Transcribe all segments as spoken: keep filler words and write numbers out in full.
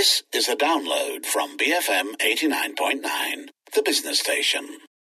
This is a download from B F M eighty-nine point nine, the business station.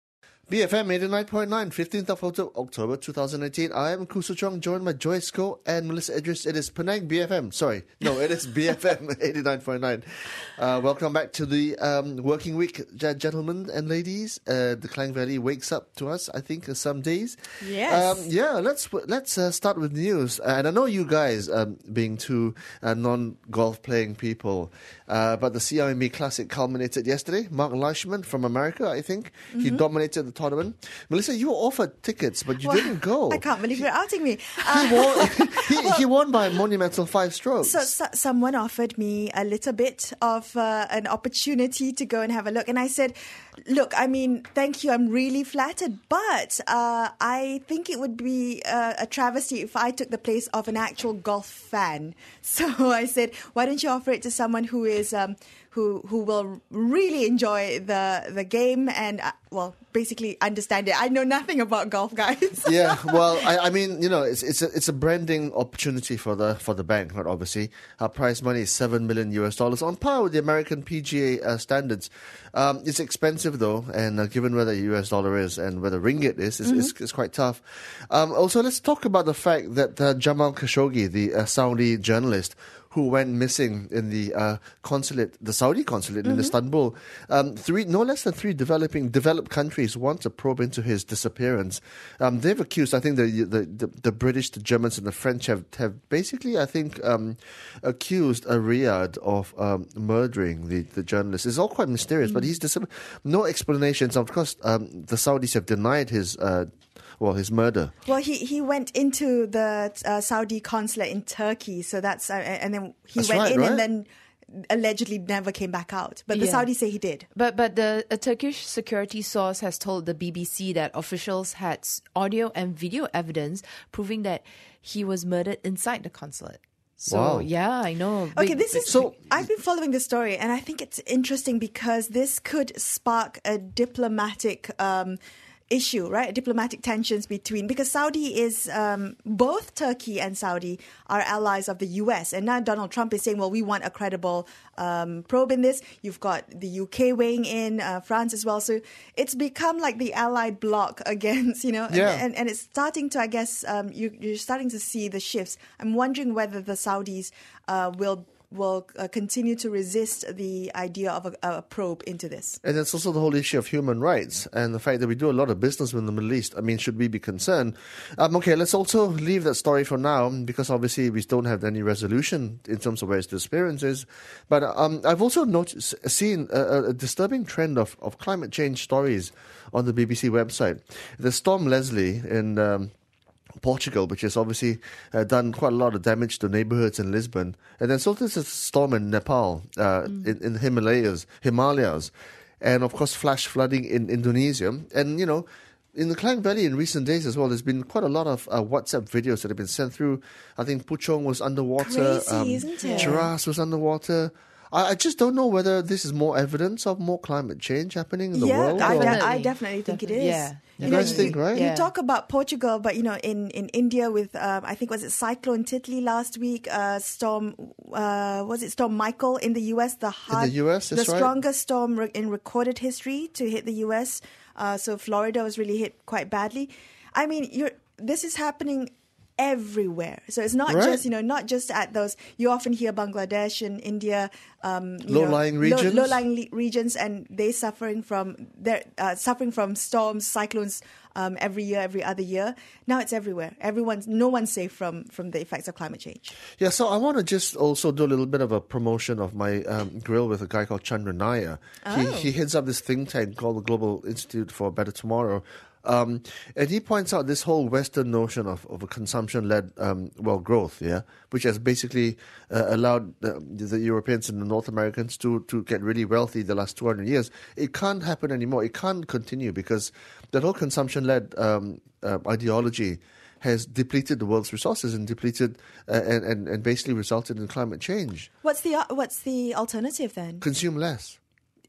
B F M eighty-nine point nine, fifteenth of October two thousand eighteen. I am Khoo Su Chong, joined by Joyce Koh and Melissa Idris. It is Penang B F M. Sorry, no, it is B F M eighty-nine point nine. Uh, welcome back to the um, working week, gentlemen and ladies. Uh, the Klang Valley wakes up to us, I think, uh, some days. Yes. Um, yeah, let's let's uh, start with news. And I know you guys, um, being two uh, non-golf playing people, uh, but the C I M B Classic culminated yesterday. Mark Leishman from America, I think, mm-hmm. he dominated the tournament. Melissa, you were offered tickets, but you well, didn't go. I can't believe you're outing me. Uh, he, won, he, well, he won by a monumental five strokes. So, so someone offered me a little bit of uh, an opportunity to go and have a look. And I said, look, I mean, thank you. I'm really flattered. But uh, I think it would be uh, a travesty if I took the place of an actual golf fan. So I said, why don't you offer it to someone who is... Um, who who will really enjoy the the game and, uh, well, basically understand it. I know nothing about golf, guys. Yeah, well, I, I mean, you know, it's it's a, it's a branding opportunity for the for the bank, right, obviously. Our prize money is seven million U S dollars, on par with the American P G A uh, standards. Um, it's expensive, though, and uh, given where the U S dollar is and where the ringgit is, it's, mm-hmm. it's, it's quite tough. Um, also, let's talk about the fact that uh, Jamal Khashoggi, the uh, Saudi journalist, who went missing in the uh, consulate, the Saudi consulate mm-hmm. in Istanbul. Um, three, no less than three developing developed countries want to probe into his disappearance. Um, they've accused, I think, the, the the the British, the Germans, and the French have have basically, I think, um, accused a Riyadh of um, murdering the, the journalist. It's all quite mysterious, mm-hmm. but he's dis- no explanations. Of course, um, the Saudis have denied his. Uh, Well, his murder. Well, he, he went into the uh, Saudi consulate in Turkey, so that's uh, and then he that's went right, in right? and then allegedly never came back out. But the yeah. Saudis say he did. But but the a Turkish security source has told the B B C that officials had audio and video evidence proving that he was murdered inside the consulate. So, wow. yeah, I know. Okay, big, this big, is... So, I've been following this story, and I think it's interesting because this could spark a diplomatic... Um, issue, right? Diplomatic tensions between, because Saudi is, um, both Turkey and Saudi are allies of the U S. And now Donald Trump is saying, well, we want a credible um, probe in this. You've got the U K weighing in, uh, France as well. So it's become like the allied bloc against, you know, yeah. and, and, and it's starting to, I guess, um, you, you're starting to see the shifts. I'm wondering whether the Saudis uh, will will uh, continue to resist the idea of a, a probe into this. And it's also the whole issue of human rights and the fact that we do a lot of business with the Middle East. I mean, should we be concerned? Um, okay, let's also leave that story for now because obviously we don't have any resolution in terms of where his disappearance is. But um, I've also noticed, seen a, a disturbing trend of, of climate change stories on the B B C website. The Storm Leslie in... Um, Portugal, which has obviously uh, done quite a lot of damage to neighborhoods in Lisbon. And then so there's a storm in Nepal, uh, mm. in, in the Himalayas, Himalayas. And of course, flash flooding in Indonesia. And, you know, in the Klang Valley in recent days as well, there's been quite a lot of uh, WhatsApp videos that have been sent through. I think Puchong was underwater. Crazy, um, isn't it? Cheras was underwater. I just don't know whether this is more evidence of more climate change happening in the yeah, world. I, or... de- I definitely think definitely. it is. Yeah. You, you guys know, think, right? You Yeah. talk about Portugal, but, you know, in, in India with, um, I think, was it Cyclone Titli last week? Uh, storm, uh, was it Storm Michael in the U S? The hard, in the U S, that's The right. strongest storm re- in recorded history to hit the U S. Uh, so Florida was really hit quite badly. I mean, you're, this is happening everywhere. So it's not right. just, you know, not just at those, you often hear Bangladesh and India, um, you low-lying know, regions, low, low-lying le- regions, and they suffering from they're uh, suffering from storms, cyclones um, every year, every other year. Now it's everywhere. Everyone's no one's safe from from the effects of climate change. Yeah, so I want to just also do a little bit of a promotion of my um, grill with a guy called Chandra Nair. Oh. He he heads up this think tank called the Global Institute for a Better Tomorrow. Um, and he points out this whole Western notion of, of a consumption-led, um, well, growth, yeah, which has basically uh, allowed uh, the Europeans and the North Americans to, to get really wealthy the last two hundred years. It can't happen anymore. It can't continue because that whole consumption-led um, uh, ideology has depleted the world's resources and depleted uh, and, and, and basically resulted in climate change. What's the uh, what's the alternative then? Consume less.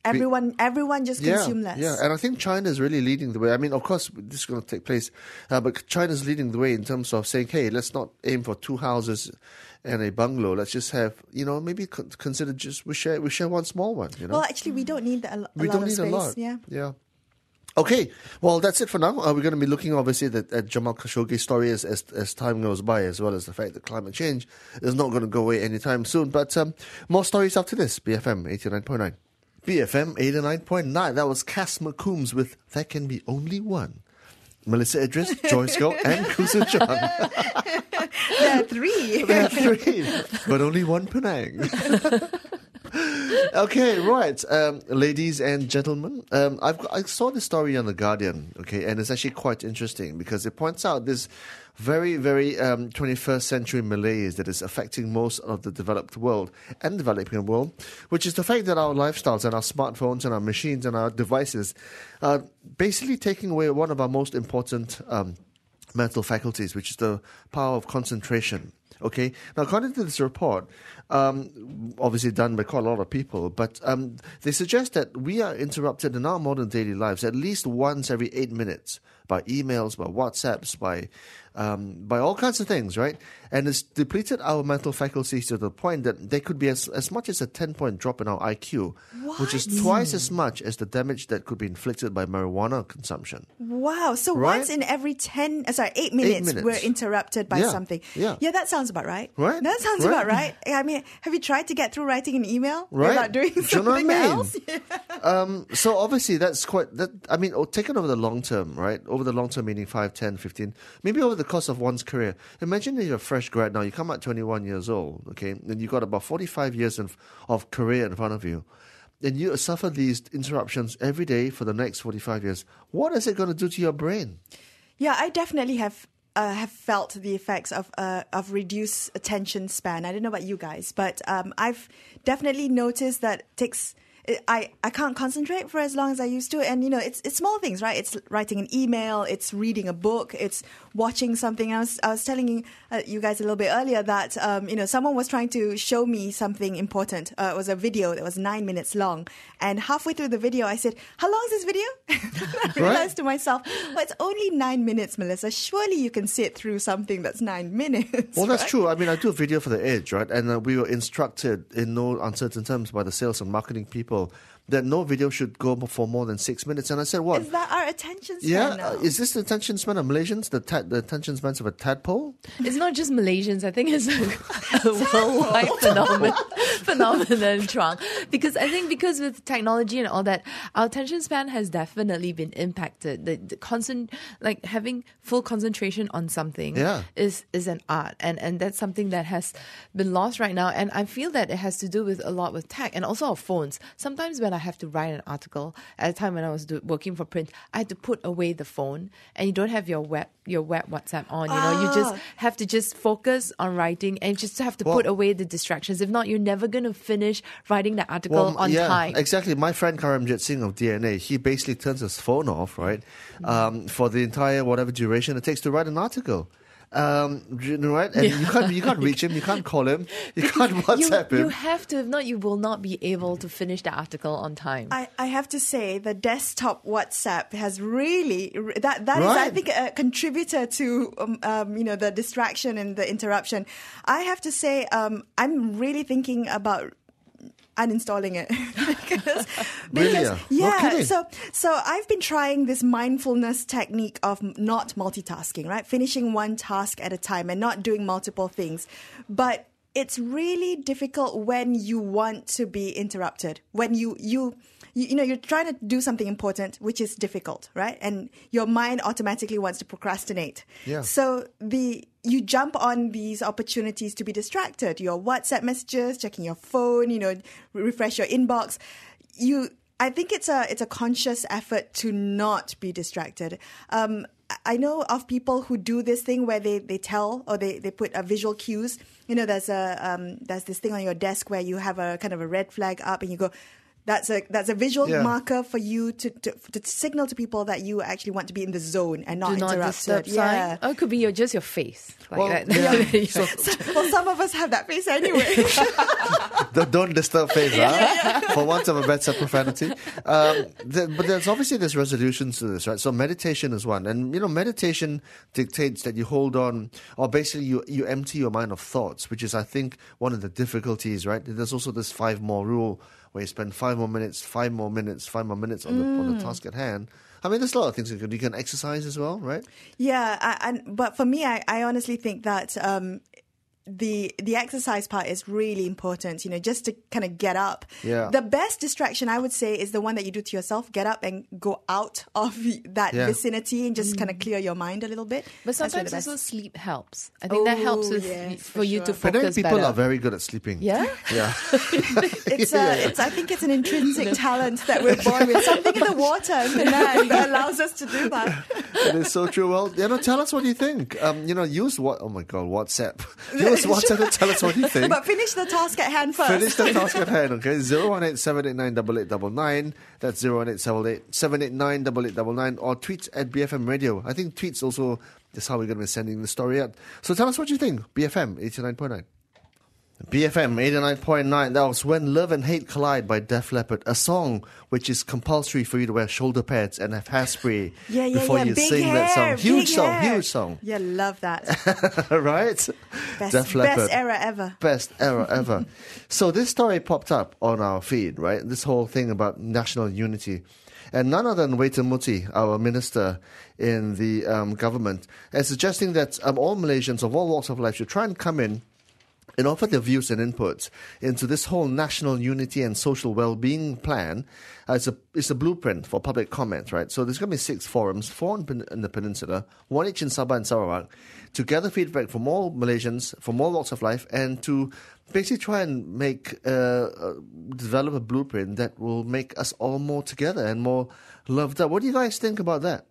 everyone everyone just Yeah, consume less. yeah, and I think China is really leading the way. I mean, of course, this is going to take place, uh, but China's leading the way in terms of saying, hey, let's not aim for two houses and a bungalow. Let's just have, you know, maybe con- consider just we share we share one small one. You know, Well, actually, we don't need a, a we lot don't of need space. a lot. Yeah. yeah. Okay, well, that's it for now. Uh, we're going to be looking, obviously, at, at Jamal Khashoggi's story as, as as time goes by, as well as the fact that climate change is not going to go away anytime soon. But um, more stories after this. B F M eighty-nine point nine. B F M eighty-nine point nine. That was Cass McCombs with There Can Be Only One. Melissa Idris, Joyce Goh, and Kusu Chang. There are three. There are three, but only one Penang. Okay, right, um, ladies and gentlemen. Um, I've got, I saw this story on The Guardian, okay, and it's actually quite interesting because it points out this very, very um, twenty-first century malaise that is affecting most of the developed world and developing world, which is the fact that our lifestyles and our smartphones and our machines and our devices are basically taking away one of our most important um, mental faculties, which is the power of concentration. Okay. Now, according to this report, um, obviously done by quite a lot of people, but um, they suggest that we are interrupted in our modern daily lives at least once every eight minutes by emails, by WhatsApps, by um, by all kinds of things, right? And it's depleted our mental faculties to the point that there could be as, as much as a ten-point drop in our I Q, which is twice as much as the damage that could be inflicted by marijuana consumption. Wow. So Right? once in every ten, uh, sorry, eight minutes, minutes. we're interrupted by Yeah, something. yeah. Yeah, that sounds about right. Right, That sounds right. about right. I mean, have you tried to get through writing an email Right. without doing Do you know what I something mean? else? Um, so obviously that's quite, that, I mean, oh, taken over the long term, right? Over the long term, meaning five, ten, fifteen, maybe over the course of one's career. Imagine if you're a fresh grad now, you come out twenty-one years old, okay? And you've got about forty-five years of, of career in front of you. And you suffer these interruptions every day for the next forty-five years. What is it going to do to your brain? Yeah, I definitely have uh, have felt the effects of uh, of reduced attention span. I don't know about you guys, but um, I've definitely noticed that it takes. I, I can't concentrate for as long as I used to. And, you know, it's it's small things, right? It's writing an email, it's reading a book, it's watching something. I was I was telling you, uh, you guys a little bit earlier that, um, you know, someone was trying to show me something important. Uh, it was a video that was nine minutes long. And halfway through the video, I said, how long is this video? I realized to myself, well, it's only nine minutes, Melissa. Surely you can sit through something that's nine minutes. Well, that's right? true. I mean, I do a video for The Edge, right? And uh, we were instructed in no uncertain terms by the sales and marketing people that no video should go for more than six minutes. And I said, what? Is that our attention span Yeah, now? uh, is this the attention span of Malaysians? The, ta- the attention spans of a tadpole? It's not just Malaysians. I think it's a, a worldwide phenomenon, phenomenon, Chuang. Because I think because with technology and all that, our attention span has definitely been impacted. The, the constant, like having full concentration on something, Yeah. is is an art, and and that's something that has been lost right now. And I feel that it has to do with a lot with tech and also our phones. Sometimes when I have to write an article, at a time when I was do, working for print, I had to put away the phone, and you don't have your web your web WhatsApp on. You know, you just Ah. have to just focus on writing and just have to Well- put away the distractions. If not, you're never going to finish writing the article on yeah, time. exactly. My friend Karamjit Singh of D N A, he basically turns his phone off, right, um, for the entire whatever duration it takes to write an article. Um, you know, right? And you can't you can't reach him, you can't call him, you can't you, WhatsApp him. you have to. If not, you will not be able to finish the article on time. I, I have to say the desktop WhatsApp has really that that is I Right. think a contributor to um, um, you know the distraction and the interruption. I have to say um, I'm really thinking about uninstalling it because, Really, because ah? No yeah kidding. so so I've been trying this mindfulness technique of not multitasking, right, finishing one task at a time and not doing multiple things, but it's really difficult when you want to be interrupted, when you you you, you know you're trying to do something important, which is difficult, right, and your mind automatically wants to procrastinate. Yeah. So the you jump on these opportunities to be distracted. Your WhatsApp messages, checking your phone, you know, refresh your inbox. You, I think it's a it's a conscious effort to not be distracted. Um, I know of people who do this thing where they, they tell or they, they put a visual cues. You know, there's a um, there's this thing on your desk where you have a kind of a red flag up and you go, That's a that's a visual Yeah. marker for you to, to to signal to people that you actually want to be in the zone and not Do not interrupted. disturb sign. Oh, it could be your, just your face. Like Well, that. yeah. So, Well, some of us have that face anyway. the don't disturb phase, huh? For want of a better profanity. Um, the, but there's obviously there's resolutions to this, right? So meditation is one, and you know, meditation dictates that you hold on, or basically you you empty your mind of thoughts, which is, I think, one of the difficulties, right? There's also this five more rule, where you spend five more minutes, five more minutes, five more minutes on the on the task at hand. I mean, there's a lot of things you can do. You can exercise as well, right? Yeah, I, and but for me, I, I honestly think that um, the the exercise part is really important. You know, just to kind of get up. Yeah. The best distraction, I would say, is the one that you do to yourself. Get up and go out of that Yeah. vicinity and just kind of clear your mind a little bit. But That's really sometimes the best. also sleep helps. I think that helps Oh, with, yes, for for you to sure. But then focus people better. are very good at sleeping. Yeah? Yeah. It's a, it's, I think it's an intrinsic talent that we're born with. Something in the water in Penang that allows us to do that. It is so true. Well, you know, tell us what you think. Um, you know, use what? Oh my God, WhatsApp. Use WhatsApp to tell us what you think. But finish the task at hand first. Finish the task at hand, okay? zero one eight seven eight nine eight eight nine nine. That's zero one eight seven eight seven eight nine eight eight nine nine. Or tweet at B F M Radio. I think tweets also is how we're going to be sending the story out. So tell us what you think. B F M eighty-nine point nine. B F M eighty-nine point nine. That was When Love and Hate Collide by Def Leppard. A song which is compulsory for you to wear shoulder pads and have hairspray Yeah, yeah, before yeah. you Big sing hair, that song. Huge big song, hair. huge song. Yeah, love that. Right? Best, Def Leppard. best era ever. Best era ever. So this story popped up on our feed, right? This whole thing about national unity. And none other than Weta Muti, our minister in the um, government, is suggesting that um, all Malaysians of all walks of life should try and come in and offer their views and inputs into this whole national unity and social well-being plan. Uh, it's, a, it's a blueprint for public comment, right? So there's going to be six forums, four in, in the peninsula, one each in Sabah and Sarawak, to gather feedback from all Malaysians, from all walks of life, and to basically try and make, uh, uh, develop a blueprint that will make us all more together and more loved up. What do you guys think about that?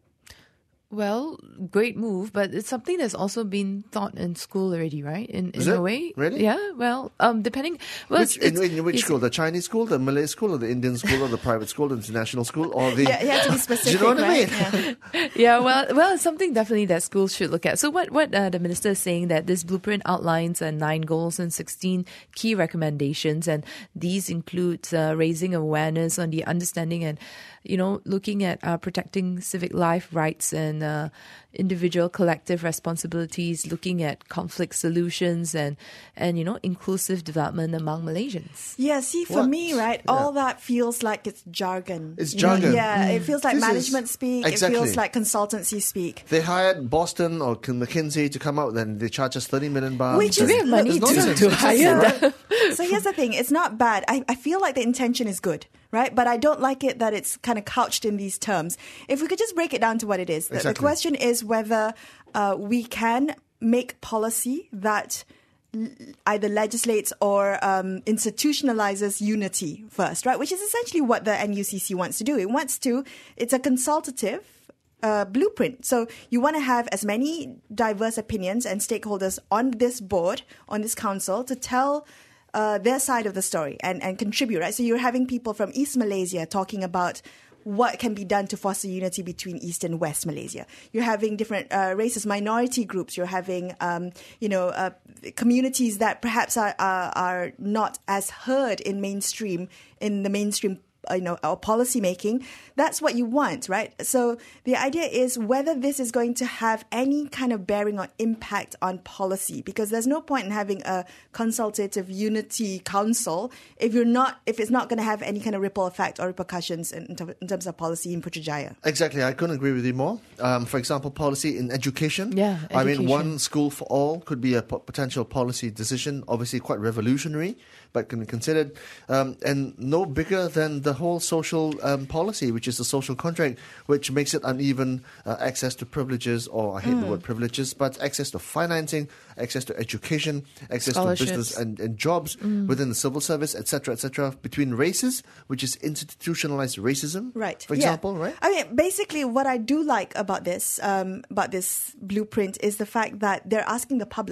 Well, great move, but it's something that's also been taught in school already, right? In in Is a it? way, Really? Yeah. Well, um, depending. Well, Which, it's, in, it's, in which it's- school? The Chinese school, the Malay school, or the Indian school, or the private school, the international school, or the... Yeah, you have to be specific, Do you know what right? I mean? Yeah. Yeah, well, well, it's something definitely that schools should look at. So, what what uh, the minister is saying that this blueprint outlines uh, nine goals and sixteen key recommendations, and these include uh, raising awareness on the understanding and, you know, looking at uh, protecting civic life rights and uh, individual collective responsibilities, looking at conflict solutions and and you know inclusive development among Malaysians. Yeah, see, for What? me, right, Yeah. all that feels like it's jargon. It's You know, jargon. yeah, it feels like This is- management speak. Exactly. It feels like consultancy speak. They hired Boston or McKinsey to come out, then they charge us thirty million baht. Which Do we have money It's to, nonsense. to Exactly, hire right? them? So here's the thing, it's not bad. I, I feel like the intention is good, right? But I don't like it that it's kind of couched in these terms. If we could just break it down to what it is. The, the Exactly. question is whether uh, we can make policy that l- either legislates or um, institutionalizes unity first, right? Which is essentially what the N U C C wants to do. It wants to, it's a consultative uh, blueprint. So you want to have as many diverse opinions and stakeholders on this board, on this council, to tell uh, their side of the story and, and contribute, right? So you're having people from East Malaysia talking about what can be done to foster unity between East and West Malaysia. You're having different uh, races, minority groups. You're having, um, you know, uh, communities that perhaps are, are are not as heard in mainstream in the mainstream. You know, our policy making. That's what you want, right? So the idea is whether this is going to have any kind of bearing or impact on policy, because there's no point in having a consultative unity council if you're not, if it's not going to have any kind of ripple effect or repercussions in, in ter- in terms of policy in Putrajaya. Exactly, I couldn't agree with you more. Um, for example, policy in education. Yeah, I mean, education. one school for all could be a po- potential policy decision, obviously quite revolutionary, but can be considered. Um, and no bigger than the whole social um, policy, which is the social contract, which makes it uneven uh, access to privileges, or I hate the word privileges, but access to financing, access to education, access to Scholarships. business and, and jobs within the civil service, et cetera, et cetera, between races, which is institutionalized racism, Right. for yeah. example, right? I mean, basically, what I do like about this, um, about this blueprint, is the fact that they're asking the public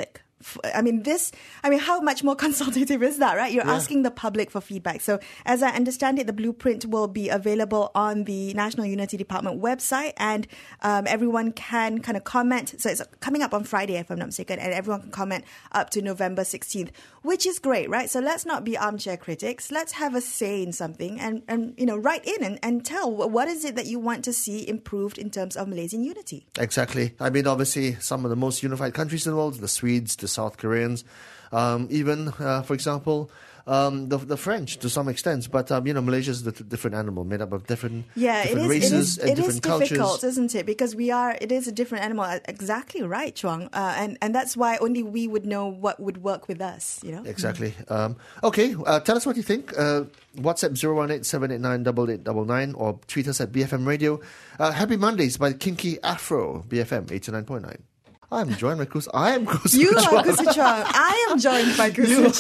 f- I mean, this, I mean, how much more consultative is that, right? You're Yeah. asking the public for feedback. So as I understand it, the blueprint will be available on the National Unity Department website, and um, everyone can kind of comment. So it's coming up on Friday, if I'm not mistaken, and everyone can comment up to November sixteenth, which is great, right? So let's not be armchair critics. Let's have a say in something and, and you know, write in and, and tell what is it that you want to see improved in terms of Malaysian unity. Exactly. I mean, obviously, some of the most unified countries in the world, the Swedes, the South Koreans, um, even, uh, for example, um, the, the French to some extent. But, um, you know, Malaysia is a d- different animal made up of different, Yeah, different it is. races It is, and it different is cultures. difficult, isn't it? Because we are. It is a different animal. Exactly right, Chuang. Uh, and and that's why only we would know what would work with us. You know. Exactly. Um, okay, uh, tell us what you think. Uh, WhatsApp zero one eight seven eight nine eight eight nine nine or tweet us at B F M Radio. Uh, Happy Mondays by Kinky Afro, B F M eighty-nine point nine. I'm joined by Kus. I am Kus. You are Kusu Chuang. I am joined by Kusu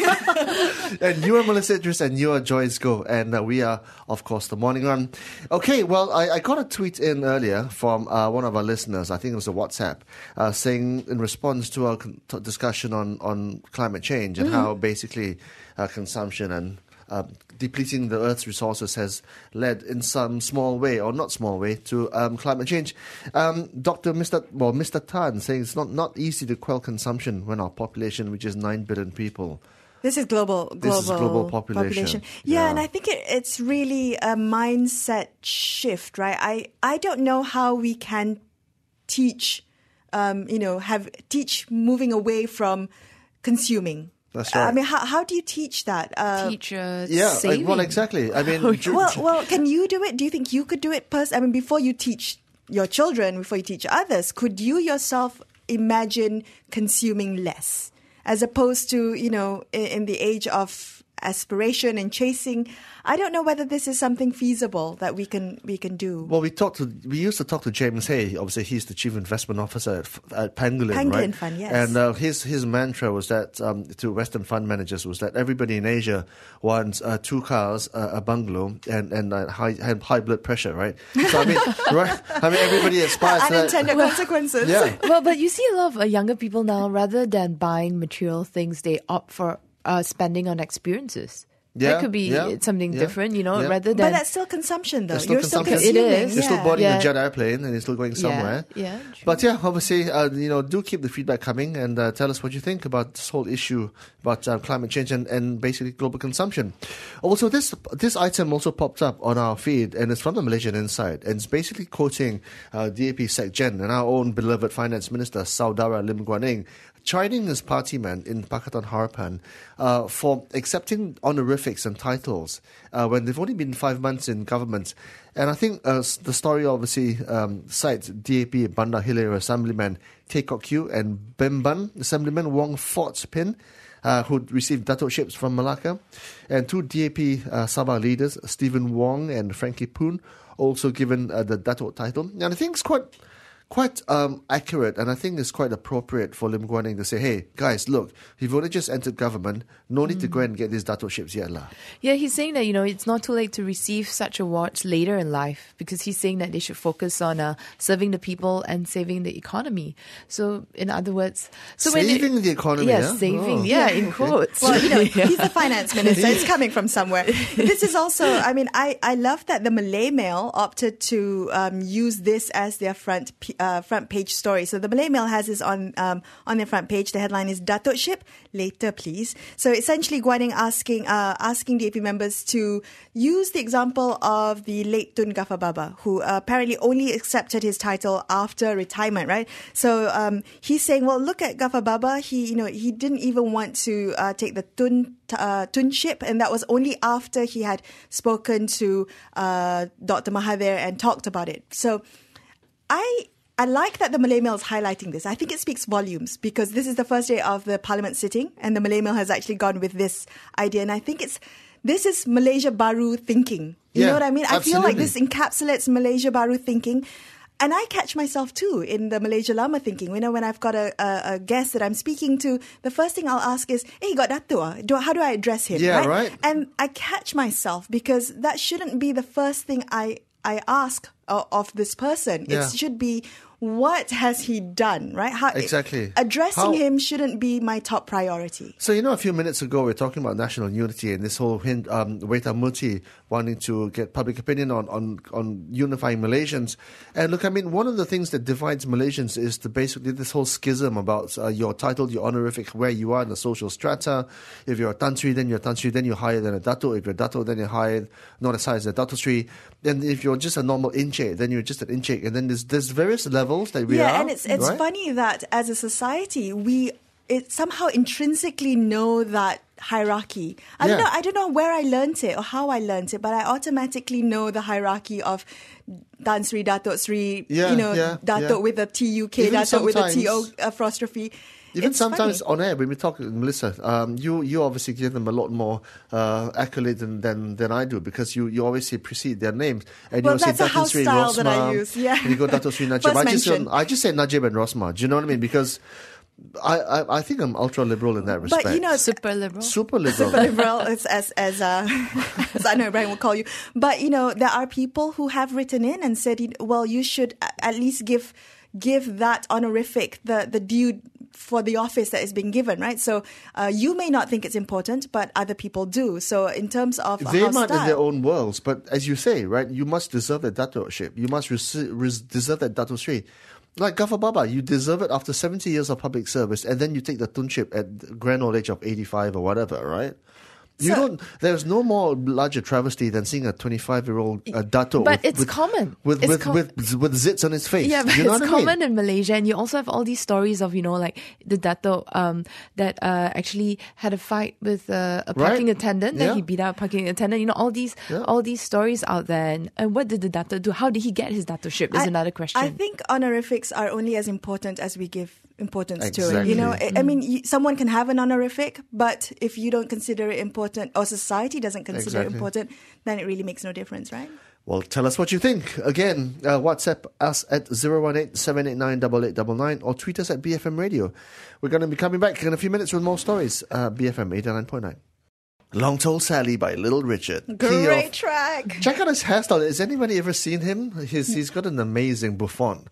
Chuang. And you are Melissa Idris, and you are Joyce Go, and uh, we are, of course, the Morning Run. Okay, well, I, I got a tweet in earlier from uh, one of our listeners. I think it was a WhatsApp, uh, saying in response to our con- t- discussion on, on climate change and mm. how basically uh, consumption and uh, depleting the Earth's resources has led in some small way, or not small way, to um, climate change. Um, Doctor Mister Well, Mister Tan saying it's not, not easy to quell consumption when our population, which is nine billion people. This is global, global, this is global population. population. Yeah, yeah, and I think it, it's really a mindset shift, right? I, I don't know how we can teach, um, you know, have teach moving away from consuming. That's right. I mean, how how do you teach that? Uh, Teacher yeah, saving. well, exactly. I mean, well, well, can you do it? Do you think you could do it? Pers- I mean, before you teach your children, before you teach others, could you yourself imagine consuming less, as opposed to, you know, in, in the age of aspiration and chasing? I don't know whether this is something feasible that we can we can do. Well, we talked to we used to talk to James Hay. Obviously, he's the chief investment officer at, at Pangolin, Pangolin right? Fund, yes. And uh, his his mantra was that um, to Western fund managers was that everybody in Asia wants uh, two cars, uh, a bungalow, and and uh, high high blood pressure, right? So I mean, right? I mean, everybody aspires to that. Unintended consequences. Yeah. Well, but you see a lot of uh, younger people now, rather than buying material things, they opt for uh, spending on experiences. Yeah, that could be yeah, something yeah, different, you know, yeah. rather than... But that's still consumption, though. It's still You're consumption. still consuming. It is. You're still yeah. boarding Yeah. a jet airplane and you're still going somewhere. Yeah, yeah, true. But yeah, obviously, uh, you know, do keep the feedback coming and uh, tell us what you think about this whole issue about uh, climate change and, and basically global consumption. Also, this this item also popped up on our feed, and it's from the Malaysian Insight, and it's basically quoting uh, D A P Sec Gen and our own beloved Finance Minister, Saudara Lim Guan Eng, chiding his party man in Pakatan Harapan uh, for accepting honorifics and titles uh, when they've only been five months in government. And I think uh, the story obviously um, cites D A P Bandar Hilir Assemblyman Tay Kok Kiew and Bemban Assemblyman Wong Fort Pin, uh, who received dattoships from Malacca. And two D A P uh, Sabah leaders, Stephen Wong and Frankie Poon, also given uh, the dato title. And I think it's quite... Quite um, accurate, and I think it's quite appropriate for Lim Guan Eng to say, hey, guys, look, you've only just entered government, no need mm. to go and get these dattoships yet. lah. Yeah, he's saying that, you know, it's not too late to receive such awards later in life, because he's saying that they should focus on uh, serving the people and saving the economy. So, in other words... so Saving when the economy, Yes, yeah? saving, Oh. yeah, in quotes. Well, you know, he's the finance minister. It's coming from somewhere. This is also, I mean, I, I love that the Malay Mail opted to um, use this as their front uh, front page story. So the Malay Mail has this on um, on their front page. The headline is Datuk later, please. So essentially, Guan Eng asking uh, asking D A P members to use the example of the late Tun Ghaffar Baba, who uh, apparently only accepted his title after retirement, right? So um, he's saying, well, look at Ghaffar Baba. He, you know, he didn't even want to uh, take the Tun uh, Tunship, and that was only after he had spoken to uh, Doctor Mahathir and talked about it. So I. I like that the Malay Mail is highlighting this. I think it speaks volumes because this is the first day of the Parliament sitting and the Malay Mail has actually gone with this idea. And I think it's this is Malaysia Baru thinking. You Yeah, know what I mean? I feel like absolutely. this encapsulates Malaysia Baru thinking. And I catch myself too in the Malaysia Lama thinking. You know, when I've got a, a, a guest that I'm speaking to, the first thing I'll ask is, hey, you got Dato? ah? Do, how do I address him? Yeah, right. And I catch myself because that shouldn't be the first thing I, I ask of, of this person. Yeah. It should be, what has he done, right? How, Exactly. Addressing How- him shouldn't be my top priority. So, you know, a few minutes ago, we were talking about national unity and this whole hin- um, Weta Muti wanting to get public opinion on, on, on unifying Malaysians. And look, I mean, one of the things that divides Malaysians is the basically this whole schism about uh, your title, your honorific, where you are in the social strata. If you're a Tan Sri, then you're Tan Sri, then you're higher than a Dato'. If you're Dato', then you're higher, not as high as a Dato' Sri. And if you're just a normal Encik, then you're just an Encik. And then there's, there's various levels that we yeah, are. Yeah, and it's it's right? funny that as a society we it somehow intrinsically know that hierarchy. I don't Yeah. know. I don't know where I learnt it or how I learnt it, but I automatically know the hierarchy of Tan Sri, Dato' Sri. Yeah, you know, yeah, Dato' yeah. with a T U K, Even Dato' with a T O sometimes- apostrophe. Even It's sometimes funny. on air, when we talk, Melissa, um, you you obviously give them a lot more uh, accolades than, than than I do because you, you always say precede their names. And Well, you say that's a Dato' house Sri style that I Rosmah, use, yeah. and you go Dato' Sri Najib. First I just, mention. I just say Najib and Rosmah. Do you know what I mean? Because I, I, I think I'm ultra liberal in that respect. But you know, Super liberal. super liberal. super liberal as as as, uh, as I know Ibrahim will call you. But you know, there are people who have written in and said, well, you should a- at least give give that honorific the the due for the office that is being given, right? So uh, you may not think it's important, but other people do. So in terms of They house might in style, their own worlds, but as you say, right, you must deserve that Dato'-ship. You must rece- res- deserve that Dato' Sri. Like Ghaffar Baba, you deserve it after seventy years of public service, and then you take the Tunship at the grand old age of eighty-five or whatever, right? You So- don't. There's no more larger travesty than seeing a twenty-five-year-old uh, Dato' But with, it's with, common. with It's with, com- with with zits on his face. Yeah, but you know it's what I mean? common in Malaysia, and you also have all these stories of, you know, like the Dato' um, that uh, actually had a fight with uh, a Right. parking attendant, that Yeah. he beat up a parking attendant. You know, all these Yeah. all these stories out there. And, and what did the Dato' do? How did he get his Dato'-ship is I- another question. I think honorifics are only as important as we give importance to it. Exactly. You know, I, I mean, you, someone can have an honorific, but if you don't consider it important, or society doesn't consider it Exactly. important, then it really makes no difference, right? Well, tell us what you think. Again, uh, WhatsApp us at zero one eight, seven eight nine, eight eight nine nine or tweet us at B F M Radio. We're going to be coming back in a few minutes with more stories. Uh, B F M eighty-nine point nine. Long Tall Sally by Little Richard. Key Great of- track. Check out his hairstyle. Has anybody ever seen him? He's, he's got an amazing bouffant.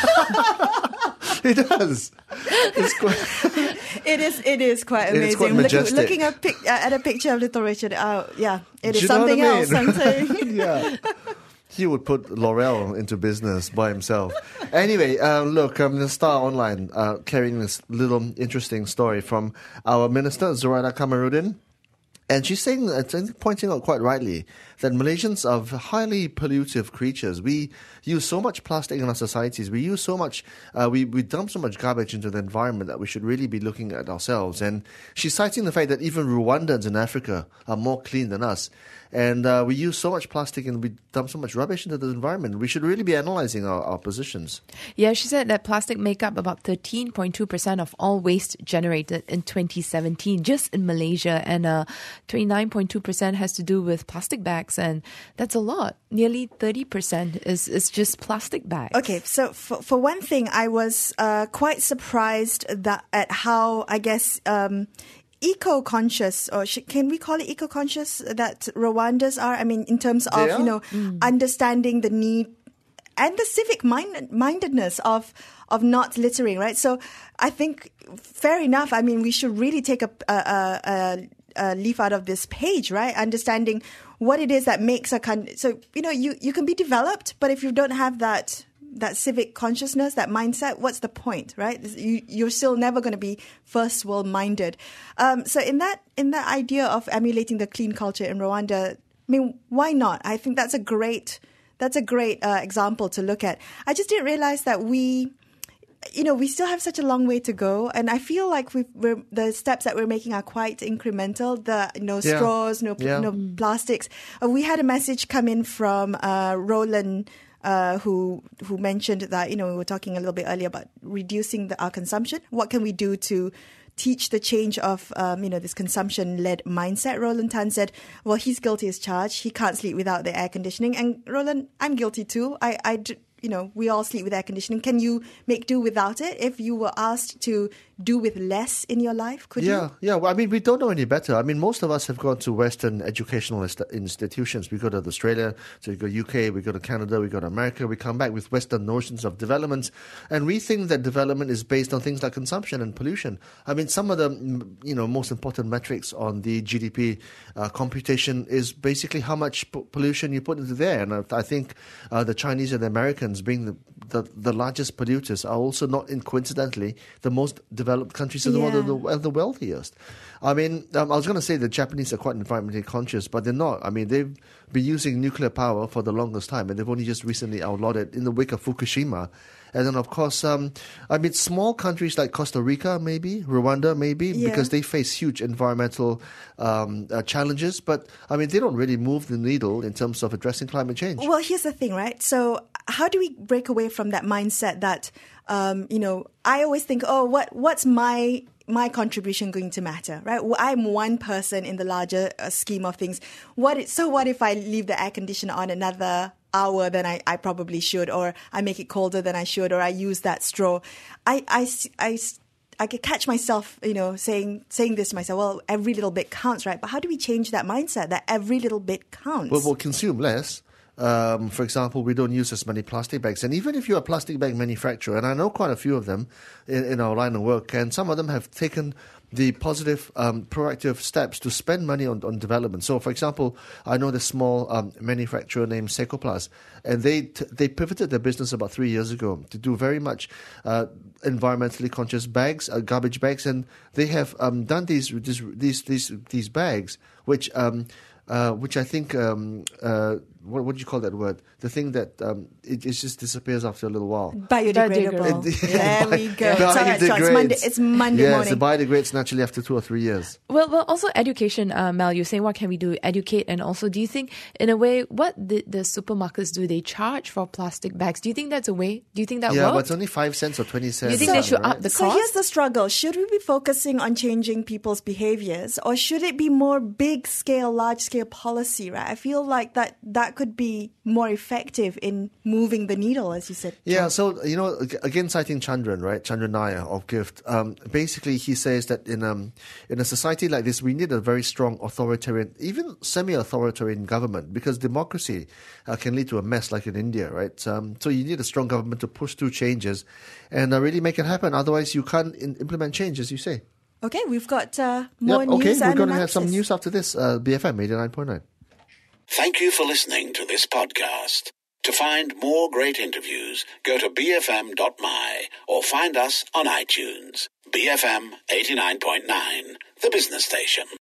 He does. It's quite, It is. It is quite It is amazing. quite Looking, majestic. looking at, pic, uh, at a picture of Little Richard, uh, yeah, it Do is you know what something I else. mean? I'm saying. yeah. He would put L'Oreal into business by himself. Anyway, uh, look, um, the Star Online uh, carrying this little interesting story from our minister, Zuraida Kamarudin. And she's saying, uh, pointing out quite rightly, that Malaysians are highly pollutive creatures. We use so much plastic in our societies. We use so much, uh, we, we dump so much garbage into the environment that we should really be looking at ourselves. And she's citing the fact that even Rwandans in Africa are more clean than us. And uh, we use so much plastic and we dump so much rubbish into the environment. We should really be analysing our, our positions. Yeah, she said that plastic make up about thirteen point two percent of all waste generated in twenty seventeen, just in Malaysia. And uh, twenty-nine point two percent has to do with plastic bags. And that's a lot. Nearly thirty percent is, is just plastic bags. Okay, so for, for one thing, I was uh, quite surprised that at how, I guess, um, eco-conscious, or sh- can we call it eco-conscious, that Rwandans are? I mean, in terms of, They are. you know, understanding the need and the civic mind- mindedness of of not littering, right? So I think, fair enough. I mean, we should really take a, a, a, a, a leaf out of this page, right? Understanding what it is that makes a country. So, you know, you, you can be developed, but if you don't have that that civic consciousness, that mindset, what's the point, right? You, you're still never going to be first world minded. Um, so in that in that idea of emulating the clean culture in Rwanda, I mean, why not? I think that's a great that's a great uh, example to look at. I just didn't realize that we, you know, we still have such a long way to go, and I feel like we've, we're, the steps that we're making are quite incremental. The no Yeah. straws, no Yeah. no plastics. Uh, we had a message come in from uh, Roland. Uh, who who mentioned that, you know, we were talking a little bit earlier about reducing the, our consumption. What can we do to teach the change of, um, you know, this consumption-led mindset? Roland Tan said, well, he's guilty as charged. He can't sleep without the air conditioning. And Roland, I'm guilty too. I, I d- you know, we all sleep with air conditioning. Can you make do without it? If you were asked to do with less in your life, could yeah, you? Yeah, well, I mean, we don't know any better. I mean, most of us have gone to Western educational inst- institutions. We go to Australia, so we go U K, we go to Canada, we go to America. We come back with Western notions of development, and we think that development is based on things like consumption and pollution. I mean, some of the, you know, most important metrics on the G D P uh, computation is basically how much p- pollution you put into there. And I, I think uh, the Chinese and the Americans, being the, the, the largest polluters, are also not in coincidentally the most developed countries in the world, Yeah. and the, and the wealthiest. I mean, um, I was going to say the Japanese are quite environmentally conscious, but they're not. I mean, they've been using nuclear power for the longest time, and they've only just recently outlawed it in the wake of Fukushima. And then, of course, um, I mean, small countries like Costa Rica, maybe, Rwanda, maybe, Yeah. because they face huge environmental um, uh, challenges. But, I mean, they don't really move the needle in terms of addressing climate change. Well, here's the thing, right? So, how do we break away from that mindset that, um, you know, I always think, oh, what what's my my contribution going to matter, right? Well, I'm one person in the larger uh, scheme of things. What is, so what if I leave the air conditioner on another hour than I, I probably should, or I make it colder than I should, or I use that straw? I, I, I, I could catch myself, you know, saying saying this to myself, well, every little bit counts, right? But how do we change that mindset that every little bit counts? Well, we'll consume less. Um, for example, we don't use as many plastic bags. And even if you're a plastic bag manufacturer, and I know quite a few of them in, in our line of work, and some of them have taken the positive, um, proactive steps to spend money on, on development. So, for example, I know this small um, manufacturer named Secoplast, and they t- they pivoted their business about three years ago to do very much uh, environmentally conscious bags, uh, garbage bags, and they have um, done these these these these, these bags, which um, uh, which I think um, uh, what what do you call that word? The thing that um, it, it just disappears after a little while. Biodegradable. It- There we go. It It's all right, so it's Monday, biodegrades. it's Monday yes, morning. it biodegrades naturally after two or three years. Well, well, also education, uh, Mel, you're saying what can we do? Educate. And also, do you think, in a way, what did the supermarkets do? They charge for plastic bags. Do you think that's a way? Do you think that yeah, but works? it's only five cents or twenty cents. you think they should right? up the So cost? here's the struggle. Should we be focusing on changing people's behaviors, or should it be more big scale, large scale policy, right? I feel like that that could be more effective in moving the needle, as you said. Yeah, so, you know, ag- again citing Chandran, right, Chandran Nair of GIFT, um, basically he says that in um, in a society like this, we need a very strong authoritarian, even semi-authoritarian government, because democracy uh, can lead to a mess like in India, right? Um, so you need a strong government to push through changes and uh, really make it happen. Otherwise, you can't in- implement change, as you say. Okay, we've got uh, more Yep, news okay, we're and going to have some analysis. news after this, uh, B F M eighty-nine point nine. Thank you for listening to this podcast. To find more great interviews, go to b f m dot m y or find us on iTunes. B F M eighty-nine point nine, the business station.